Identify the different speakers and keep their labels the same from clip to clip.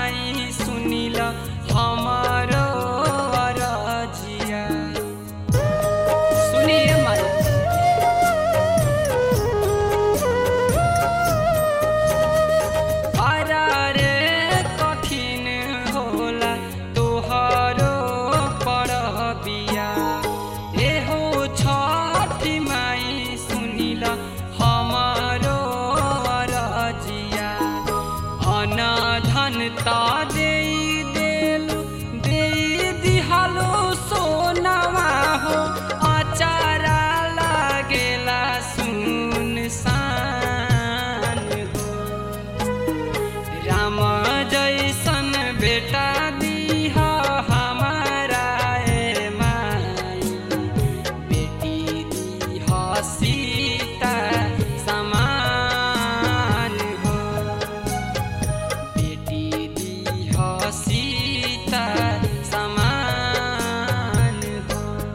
Speaker 1: माई सुनिल हमारो अरजिया। सुनिए माई रे कठिन होला तोहरो परबिया। एहो छठी माई सुनिल हमारो अरजिया। अन धन ता देई देलु देई दिहालो सोनावा हो। आचारा लागेला सुनसान हो। राम जैसन बेटा दीहा हमारा ए माई। बेटी दीहा सीता समान हो। बेटी दीहा सीता समान हो।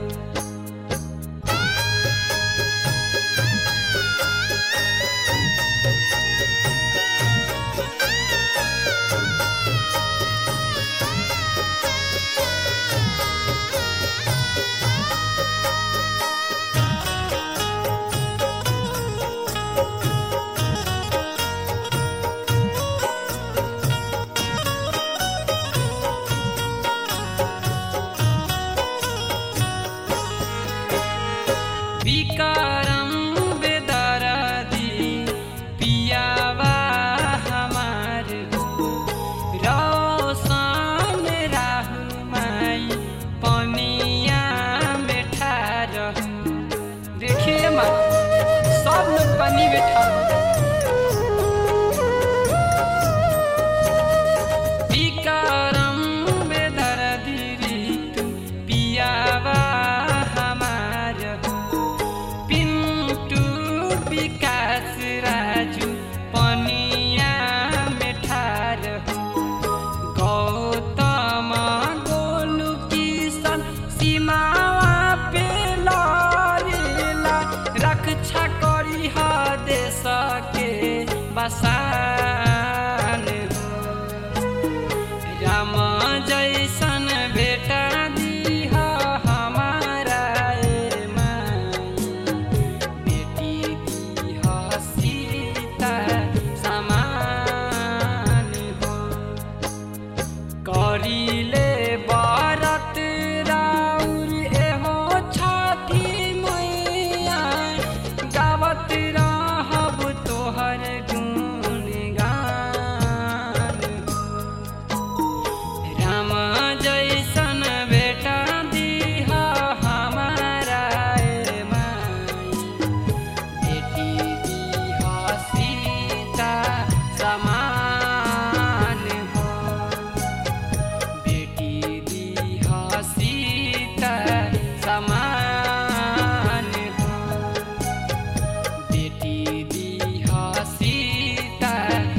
Speaker 1: विकारम बेदर्दी पियावा हमार हो। रौशन राहु माई पनिया में ठार हो। देखिए माई सब लोग पानी में ठार हो। विकारम बेदर्दी ऋतु पियावा हमार हो। पिंटू विकास राजू पनिया में ठार हो। गौतम गोलू किशन सीमावा पे लड़ेला। रक्षा करी ह देश के बसान हो। राम जैसन बेटा दीहा हमारा ए माई। बेटी दीहा सीता समान हो। करिले बरत राउर एहो छठी मैया। गावत रहब तोहर गुणगान हो। राम जैसन बेटा दीहा हमारा ए माई। बेटी दीहा सीता समान हो। बेटी दीहा सीता समान हो। बेटी दीहा सीता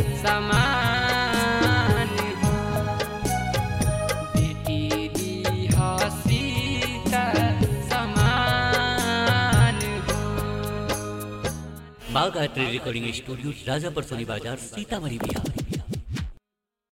Speaker 1: समान हो। बेटी दीहा सीता समान हो।
Speaker 2: बागायत्री रिकॉर्डिंग स्टूडियो राजापुर सोनी बाजार सीतामढ़ी बिहार।